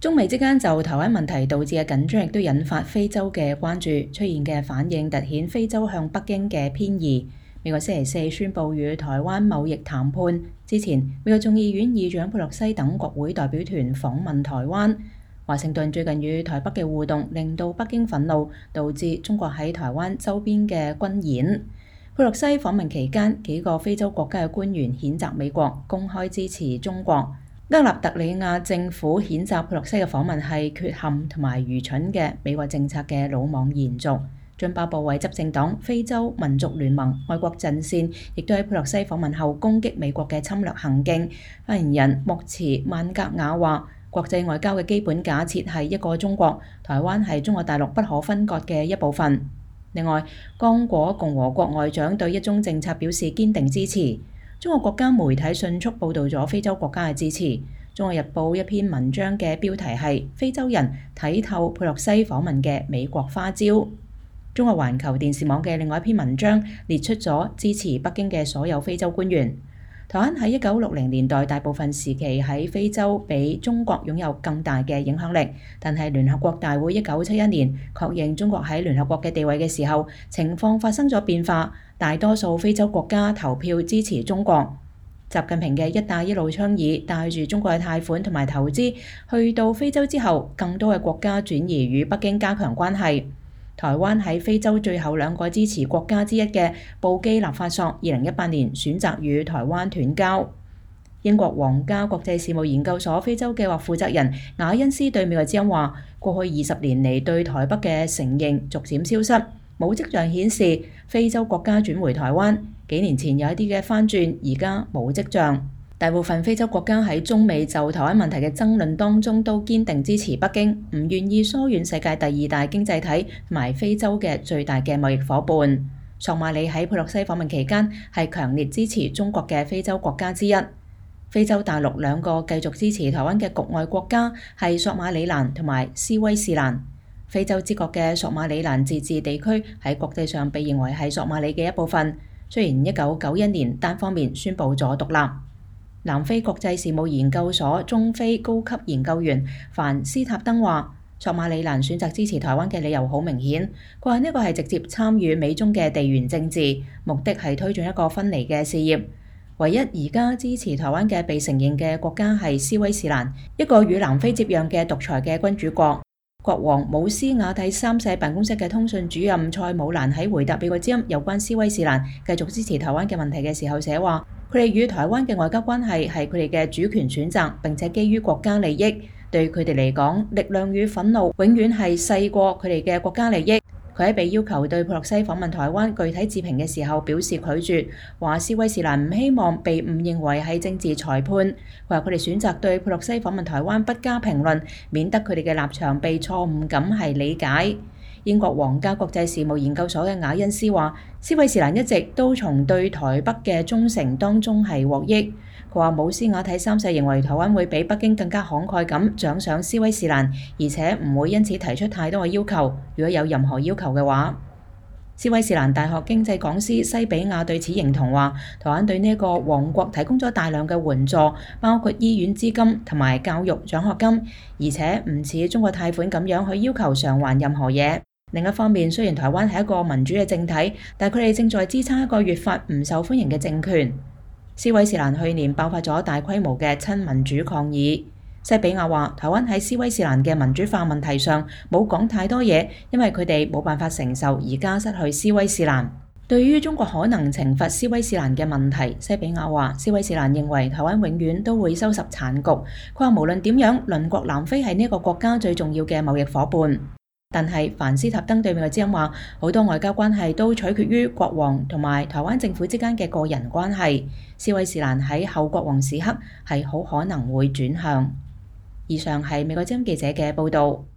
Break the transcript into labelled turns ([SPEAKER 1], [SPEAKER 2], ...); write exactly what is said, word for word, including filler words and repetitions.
[SPEAKER 1] 中美之間就台灣問題導致嘅緊張，亦都引發非洲嘅關注。出現嘅反應突顯非洲向北京嘅偏移。美國星期四宣布與台灣貿易談判之前，美國眾議院議長佩洛西等國會代表團訪問台灣。華盛頓最近與台北嘅互動令到北京憤怒，導致中國喺台灣周邊嘅軍演。佩洛西訪問期間，幾個非洲國家嘅官員譴責美國，公開支持中國。厄立特里亞政府譴責佩洛西嘅訪問係缺陷同埋愚蠢嘅美國政策嘅魯莽延續。津巴布韋執政黨非洲民族聯盟愛國陣線亦都喺佩洛西訪問後攻擊美國嘅侵略行徑。發言人莫茨曼格瓦話：國際外交嘅基本假設係一個中國，台灣係中國大陸不可分割嘅一部分。另外，剛果共和國外長對一中政策表示堅定支持。中國國家媒體迅速報導咗非洲國家嘅支持。中國日報一篇文章嘅標題係非洲人睇透佩洛西訪問嘅美國花招。中國環球電視網嘅另外一篇文章列出咗支持北京嘅所有非洲官員。台灣喺一九六零年代大部分時期喺非洲比中國擁有更大嘅影響力，但係聯合國大會一九七一年確認中國喺聯合國嘅地位嘅時候，情況發生咗變化，大多數非洲國家投票支持中國。習近平嘅一帶一路倡議帶住中國嘅貸款同埋投資去到非洲之後，更多嘅國家轉移與北京加強關係。台灣喺非洲最後兩個支持國家之一嘅布基納法索，二零一八年選擇與台灣斷交。英國皇家國際事務研究所非洲計劃負責人雅恩斯對美國之音話：過去二十年嚟對台北嘅承認逐漸消失，冇跡象顯示非洲國家轉回台灣。幾年前有一啲嘅翻轉，而家冇跡象。大部分非洲國家喺中美就台灣問題嘅爭論當中都堅定支持北京，唔願意疏遠世界第二大經濟體同埋非洲嘅最大嘅貿易夥伴。索馬里喺佩洛西訪問期間係強烈支持中國嘅非洲國家之一。非洲大陸兩個繼續支持台灣嘅局外國家係索馬里蘭同埋斯威士蘭。非洲之角嘅索馬里蘭自治地區喺國際上被認為係索馬里嘅一部分，雖然一九九一年單方面宣布咗獨立。南非國際事務研究所中非高級研究員凡斯塔登話：索馬里蘭選擇支持台灣嘅理由好明顯，佢話呢個係直接參與美中嘅地緣政治，目的係推進一個分離嘅事業。唯一而家支持台灣嘅被承認嘅國家係斯威士蘭，一個與南非接壤嘅獨裁嘅君主國。國王姆斯亞蒂三世辦公室嘅通訊主任塞姆蘭喺回答美國之音有關斯威士蘭繼續支持台灣嘅問題嘅時候寫話：佢哋與台灣嘅外交關係係佢哋嘅主權選擇，並且基於國家利益。對佢哋嚟講，力量與憤怒永遠係細過佢哋嘅國家利益。佢喺被要求對佩洛西訪問台灣具體置評嘅時候表示拒絕，話斯威士蘭唔希望被誤認為係政治裁判。佢話佢哋選擇對佩洛西訪問台灣不加評論，免得佢哋嘅立場被錯誤咁係理解。英國皇家國際事務研究所嘅雅恩斯話：斯威士蘭一直都從對台北嘅忠誠當中係獲益。佢話姆斯亞蒂三世認為台灣會比北京更加慷慨咁獎賞斯威士蘭，而且唔會因此提出太多嘅要求。如果有任何要求嘅話，斯威士蘭大學經濟講師西比亞對此認同話：台灣對呢個王國提供咗大量嘅援助，包括醫院資金同埋教育獎學金，而且唔似中國貸款咁樣去要求償還任何嘢。另一方面，雖然台灣係一個民主嘅政體，但佢哋正在支撐一個越發唔受歡迎嘅政權。斯威士蘭去年爆發咗大規模嘅親民主抗議。西比亞話：台灣喺斯威士蘭嘅民主化問題上冇講太多嘢，因為佢哋冇辦法承受而家失去斯威士蘭。對於中國可能懲罰斯威士蘭嘅問題，西比亞話：斯威士蘭認為台灣永遠都會收拾殘局。佢話無論點樣，鄰國南非係呢個國家最重要嘅貿易夥伴。但係凡斯塔登對美國之音話，好多外交關係都取決於國王同埋台灣政府之間嘅個人關係。斯威士蘭喺後國王時刻係好可能會轉向。以上係美國之音記者嘅報導。